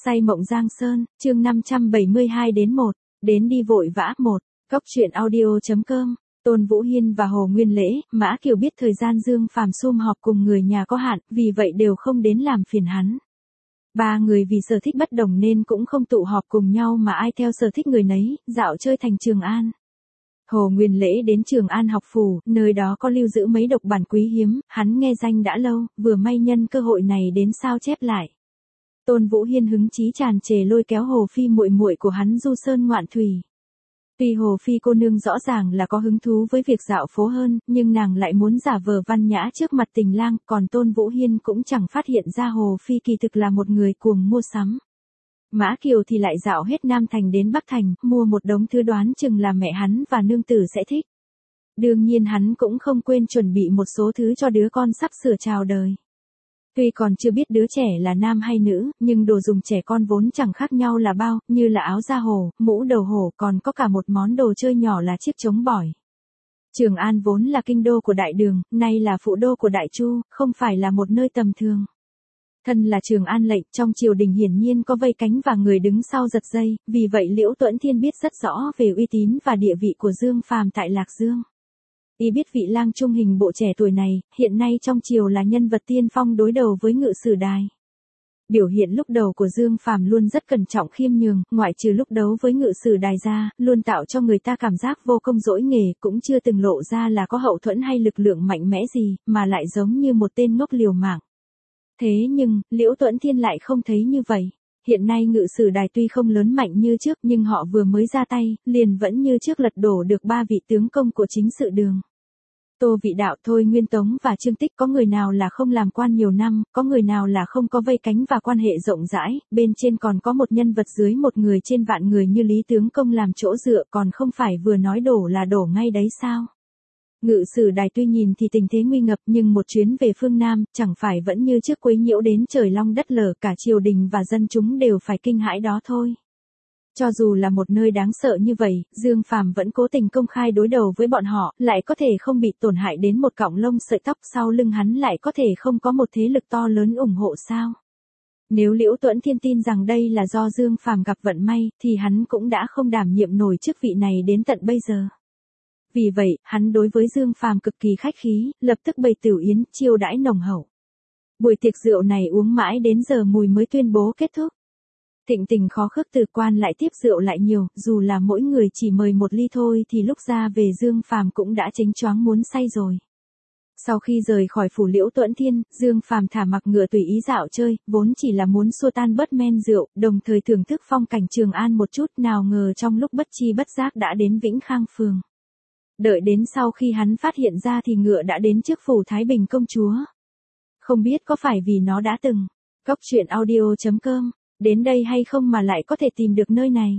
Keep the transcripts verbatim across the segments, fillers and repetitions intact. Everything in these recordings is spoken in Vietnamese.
Say mộng Giang Sơn, chương năm trăm bảy mươi hai đến một, đến đi vội vã một, Cốc truyện audio.com, Tôn Vũ Hiên và Hồ Nguyên Lễ, Mã Kiều biết thời gian Dương Phàm sum họp cùng người nhà có hạn, vì vậy đều không đến làm phiền hắn. Ba người vì sở thích bất đồng nên cũng không tụ họp cùng nhau mà ai theo sở thích người nấy, dạo chơi thành Trường An. Hồ Nguyên Lễ đến Trường An học phủ, nơi đó có lưu giữ mấy độc bản quý hiếm, hắn nghe danh đã lâu, vừa may nhân cơ hội này đến sao chép lại. Tôn Vũ Hiên hứng chí tràn trề lôi kéo Hồ Phi muội muội của hắn du sơn ngoạn thủy. Tuy Hồ Phi cô nương rõ ràng là có hứng thú với việc dạo phố hơn, nhưng nàng lại muốn giả vờ văn nhã trước mặt tình lang, còn Tôn Vũ Hiên cũng chẳng phát hiện ra Hồ Phi kỳ thực là một người cuồng mua sắm. Mã Kiều thì lại dạo hết Nam Thành đến Bắc Thành, mua một đống thứ đoán chừng là mẹ hắn và nương tử sẽ thích. Đương nhiên hắn cũng không quên chuẩn bị một số thứ cho đứa con sắp sửa chào đời. Tuy còn chưa biết đứa trẻ là nam hay nữ, nhưng đồ dùng trẻ con vốn chẳng khác nhau là bao, như là áo da hổ, mũ đầu hổ, còn có cả một món đồ chơi nhỏ là chiếc trống bỏi. Trường An vốn là kinh đô của Đại Đường, nay là phụ đô của Đại Chu, không phải là một nơi tầm thường. Thân là Trường An lệnh, trong triều đình hiển nhiên có vây cánh và người đứng sau giật dây, vì vậy Liễu Tuẫn Thiên biết rất rõ về uy tín và địa vị của Dương Phàm tại Lạc Dương. Y biết vị lang trung hình bộ trẻ tuổi này, hiện nay trong triều là nhân vật tiên phong đối đầu với Ngự Sử Đài. Biểu hiện lúc đầu của Dương Phàm luôn rất cẩn trọng khiêm nhường, ngoại trừ lúc đấu với Ngự Sử Đài ra, luôn tạo cho người ta cảm giác vô công dỗi nghề, cũng chưa từng lộ ra là có hậu thuẫn hay lực lượng mạnh mẽ gì, mà lại giống như một tên ngốc liều mạng. Thế nhưng, Liễu Tuẫn Thiên lại không thấy như vậy. Hiện nay Ngự Sử Đài tuy không lớn mạnh như trước nhưng họ vừa mới ra tay, liền vẫn như trước lật đổ được ba vị tướng công của chính sự đường. Tô Vị Đạo, Thôi Nguyên Tống và Trương Tích, có người nào là không làm quan nhiều năm, có người nào là không có vây cánh và quan hệ rộng rãi, bên trên còn có một nhân vật dưới một người trên vạn người như Lý Tướng Công làm chỗ dựa, còn không phải vừa nói đổ là đổ ngay đấy sao? Ngự Sử Đài tuy nhìn thì tình thế nguy ngập nhưng một chuyến về phương Nam, chẳng phải vẫn như trước quấy nhiễu đến trời long đất lở, cả triều đình và dân chúng đều phải kinh hãi đó thôi. Cho dù là một nơi đáng sợ như vậy, Dương Phàm vẫn cố tình công khai đối đầu với bọn họ, lại có thể không bị tổn hại đến một cọng lông sợi tóc, sau lưng hắn lại có thể không có một thế lực to lớn ủng hộ sao? Nếu Liễu Tuẫn Thiên tin rằng đây là do Dương Phàm gặp vận may, thì hắn cũng đã không đảm nhiệm nổi chức vị này đến tận bây giờ. Vì vậy, hắn đối với Dương Phàm cực kỳ khách khí, lập tức bày tửu yến, chiêu đãi nồng hậu. Buổi tiệc rượu này uống mãi đến giờ mùi mới tuyên bố kết thúc. Thịnh tình khó khước từ quan lại tiếp rượu lại nhiều, dù là mỗi người chỉ mời một ly thôi thì lúc ra về Dương Phàm cũng đã chánh choáng muốn say rồi. Sau khi rời khỏi phủ Liễu Tuẫn Thiên, Dương Phàm thả mặc ngựa tùy ý dạo chơi, vốn chỉ là muốn xua tan bớt men rượu, đồng thời thưởng thức phong cảnh Trường An một chút, nào ngờ trong lúc bất chi bất giác đã đến Vĩnh Khang phường. Đợi đến sau khi hắn phát hiện ra thì ngựa đã đến trước phủ Thái Bình công chúa. Không biết có phải vì nó đã từng Cốc truyện audio.com đến đây hay không mà lại có thể tìm được nơi này.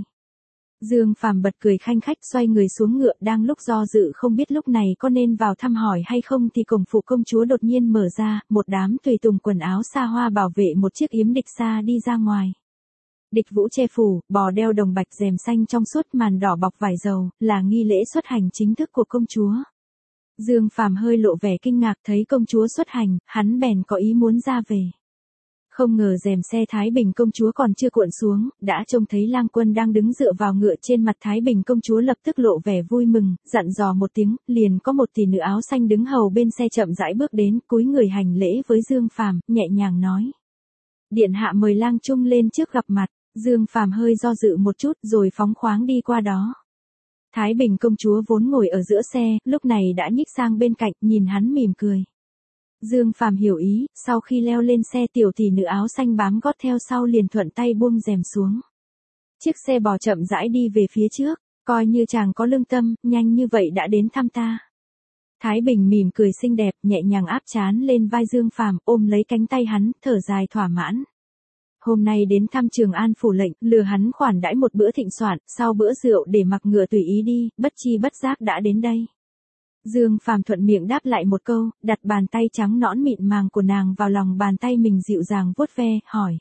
Dương Phàm bật cười khanh khách xoay người xuống ngựa, đang lúc do dự không biết lúc này có nên vào thăm hỏi hay không thì cổng phủ công chúa đột nhiên mở ra, một đám tùy tùng quần áo xa hoa bảo vệ một chiếc yếm địch xa đi ra ngoài. Địch vũ che phủ, bò đeo đồng bạch rèm xanh trong suốt, màn đỏ bọc vải dầu, là nghi lễ xuất hành chính thức của công chúa. Dương Phàm hơi lộ vẻ kinh ngạc thấy công chúa xuất hành, hắn bèn có ý muốn ra về. Không ngờ rèm xe Thái Bình công chúa còn chưa cuộn xuống, đã trông thấy Lang Quân đang đứng dựa vào ngựa, trên mặt Thái Bình công chúa lập tức lộ vẻ vui mừng, dặn dò một tiếng, liền có một tỷ nữ áo xanh đứng hầu bên xe chậm rãi bước đến, cúi người hành lễ với Dương Phàm, nhẹ nhàng nói: "Điện hạ mời Lang Trung lên trước gặp mặt." Dương Phàm hơi do dự một chút rồi phóng khoáng đi qua đó. Thái Bình công chúa vốn ngồi ở giữa xe, lúc này đã nhích sang bên cạnh, nhìn hắn mỉm cười. Dương Phàm hiểu ý, sau khi leo lên xe, tiểu tỷ nữ áo xanh bám gót theo sau liền thuận tay buông rèm xuống. Chiếc xe bò chậm rãi đi về phía trước, coi như chàng có lương tâm, nhanh như vậy đã đến thăm ta. Thái Bình mỉm cười xinh đẹp, nhẹ nhàng áp trán lên vai Dương Phàm, ôm lấy cánh tay hắn, thở dài thỏa mãn. Hôm nay đến thăm Trường An phủ lệnh, lừa hắn khoản đãi một bữa thịnh soạn, sau bữa rượu để mặc ngựa tùy ý đi, bất chi bất giác đã đến đây. Dương Phàm thuận miệng đáp lại một câu, đặt bàn tay trắng nõn mịn màng của nàng vào lòng bàn tay mình dịu dàng vuốt ve, hỏi.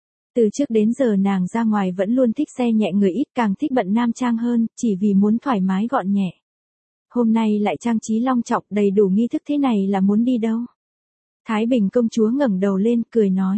Từ trước đến giờ nàng ra ngoài vẫn luôn thích xe nhẹ người ít, càng thích bận nam trang hơn, chỉ vì muốn thoải mái gọn nhẹ. Hôm nay lại trang trí long trọng đầy đủ nghi thức thế này là muốn đi đâu? Thái Bình công chúa ngẩng đầu lên, cười nói.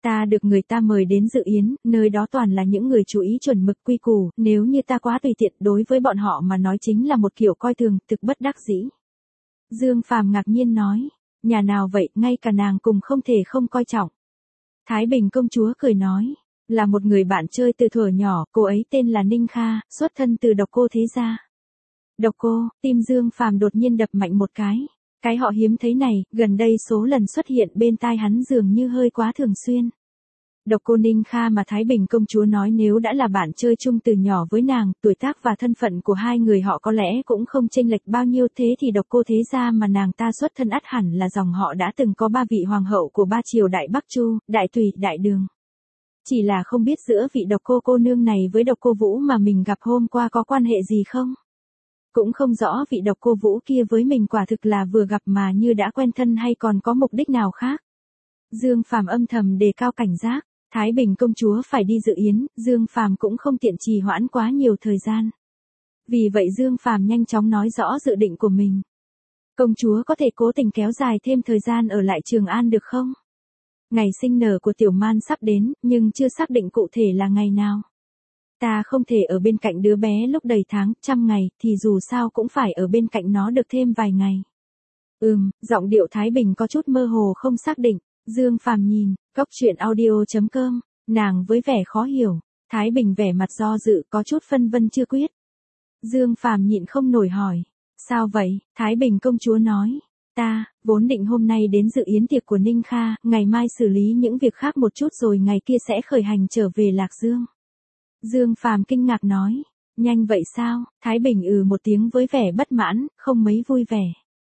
Ta được người ta mời đến dự yến, nơi đó toàn là những người chú ý chuẩn mực quy củ, nếu như ta quá tùy tiện đối với bọn họ mà nói chính là một kiểu coi thường, thực bất đắc dĩ. Dương Phàm ngạc nhiên nói, nhà nào vậy, ngay cả nàng cùng không thể không coi trọng. Thái Bình công chúa cười nói, là một người bạn chơi từ thuở nhỏ, cô ấy tên là Ninh Kha, xuất thân từ Độc Cô thế gia. Độc Cô, tim Dương Phàm đột nhiên đập mạnh một cái. Cái họ hiếm thấy này, gần đây số lần xuất hiện bên tai hắn dường như hơi quá thường xuyên. Độc Cô Ninh Kha mà Thái Bình công chúa nói nếu đã là bạn chơi chung từ nhỏ với nàng, tuổi tác và thân phận của hai người họ có lẽ cũng không chênh lệch bao nhiêu, thế thì Độc Cô thế gia mà nàng ta xuất thân ắt hẳn là dòng họ đã từng có ba vị hoàng hậu của ba triều Đại Bắc Chu, Đại Tùy, Đại Đường. Chỉ là không biết giữa vị Độc Cô cô nương này với Độc Cô Vũ mà mình gặp hôm qua có quan hệ gì không? Cũng không rõ vị Độc Cô Vũ kia với mình quả thực là vừa gặp mà như đã quen thân hay còn có mục đích nào khác. Dương Phàm âm thầm đề cao cảnh giác, Thái Bình công chúa phải đi dự yến, Dương Phàm cũng không tiện trì hoãn quá nhiều thời gian. Vì vậy Dương Phàm nhanh chóng nói rõ dự định của mình. Công chúa có thể cố tình kéo dài thêm thời gian ở lại Trường An được không? Ngày sinh nở của Tiểu Man sắp đến, nhưng chưa xác định cụ thể là ngày nào. Ta không thể ở bên cạnh đứa bé lúc đầy tháng, trăm ngày, thì dù sao cũng phải ở bên cạnh nó được thêm vài ngày. Ừm, giọng điệu Thái Bình có chút mơ hồ không xác định. Dương Phàm nhìn, cốc truyện audio chấm com, nàng với vẻ khó hiểu. Thái Bình vẻ mặt do dự, có chút phân vân chưa quyết. Dương Phàm nhịn không nổi hỏi, sao vậy? Thái Bình công chúa nói, ta vốn định hôm nay đến dự yến tiệc của Ninh Kha, ngày mai xử lý những việc khác một chút rồi ngày kia sẽ khởi hành trở về Lạc Dương. Dương Phàm kinh ngạc nói, nhanh vậy sao? Thái Bình ừ một tiếng với vẻ bất mãn, không mấy vui vẻ.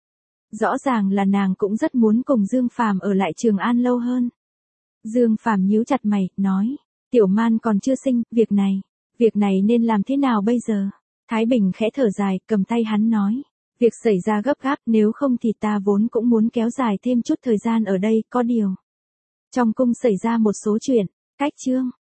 Rõ ràng là nàng cũng rất muốn cùng Dương Phàm ở lại Trường An lâu hơn. Dương Phàm nhíu chặt mày, nói, Tiểu Man còn chưa sinh, việc này, việc này nên làm thế nào bây giờ? Thái Bình khẽ thở dài, cầm tay hắn nói, việc xảy ra gấp gáp, nếu không thì ta vốn cũng muốn kéo dài thêm chút thời gian ở đây, có điều. Trong cung xảy ra một số chuyện, cách chương.